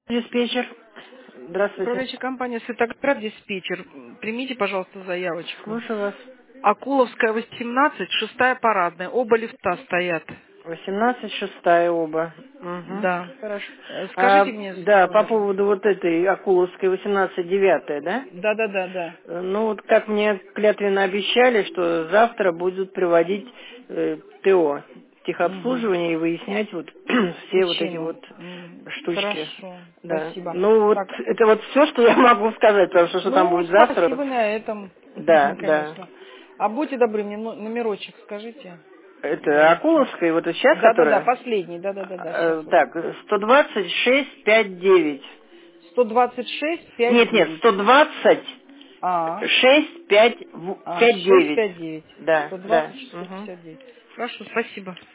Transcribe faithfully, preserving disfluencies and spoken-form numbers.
Диспетчер. Здравствуйте. Управляющая компания «Светоград» диспетчер. Примите, пожалуйста, заявочку. Слушаю вас. Акуловская, восемнадцать, шестая парадная. Оба лифта стоят. восемнадцать шестая оба. Угу. Да. Хорошо. Э, А, Скажите мне да, по номер. поводу вот этой Акуловской восемнадцать девятая, да? Да, да, да, да. Э, Ну вот как мне клятвенно обещали, что завтра будут приводить э, ТО, Угу. техобслуживание, и выяснять вот все вот эти Причину. вот М, штучки. Хорошо. Да. Спасибо. Ну вот Так. это вот все, что я могу сказать, потому что что там Ну, будет завтра. спасибо на этом. Да, да. Конечно. А будьте добры, мне но- номерочек скажите. Это Здрасте. Акуловская, вот сейчас, Да, да, да, которая? последний. Да, да, да, да. Сейчас Э, вот. так, сто двадцать шесть пять девять. сто двадцать шесть пять Нет, нет, девять. сто двадцать А. шесть пять А, пять шесть девять. пять девять. Да, Сто да. двадцать шестьсот Угу. пятьдесят девять. Хорошо, спасибо.